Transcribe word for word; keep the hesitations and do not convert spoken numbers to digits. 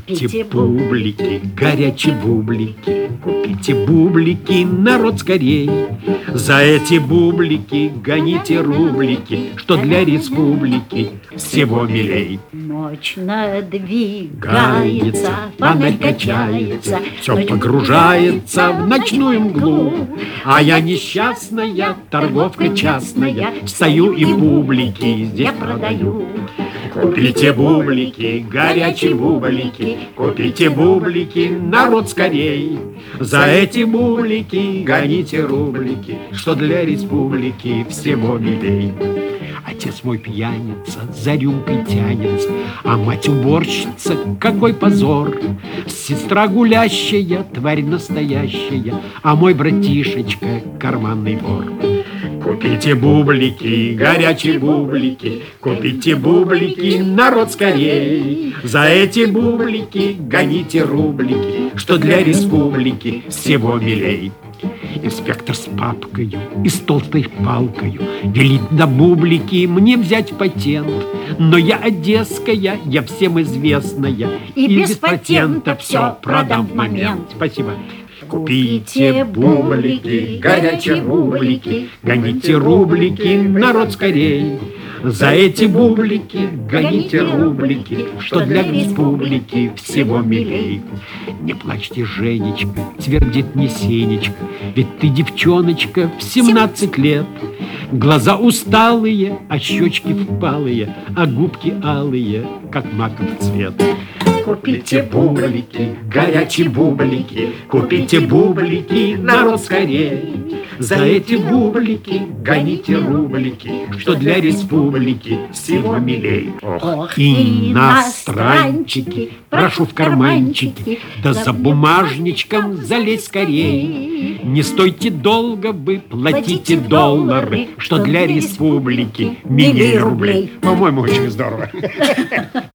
Купите бублики, горячие бублики, купите бублики, народ скорей. За эти бублики гоните рублики, что для республики всего милей. Ночь надвигается, фонарь качается, все погружается в ночную мглу. А я несчастная, торговка частная, стою и бублики здесь продаю. Купите бублики, горячие бублики, купите бублики, народ скорей. За эти бублики гоните рублики, что для республики всего милей. Отец мой пьяница, за рюмкой тянется, а мать уборщица, какой позор. Сестра гулящая, тварь настоящая, а мой братишечка карманный вор. Купите бублики, горячие бублики, купите бублики, народ скорей. За эти бублики гоните рублики, что для республики всего милей. Инспектор с папкою и с толстой палкою велит на бублики мне взять патент. Но я одесская, я всем известная, и, и без, без патента все продам в момент. Спасибо. Купите бублики, горячие бублики, гоните рублики, народ скорей. За эти бублики гоните рублики, что для республики всего милей. Не плачьте, Женечка, твердит мне Сенечка, ведь ты девчоночка в семнадцать лет. Глаза усталые, а щечки впалые, а губки алые, как маков цвет. Купите бублики, горячие бублики, купите бублики, народ скорей. За эти бублики гоните рублики, что для республики всего милей. Ох, иностранчики, прошу в карманчики, да за бумажничком залезь скорей. Не стойте долго вы, платите доллары, что для республики милей рублей. По-моему, очень здорово.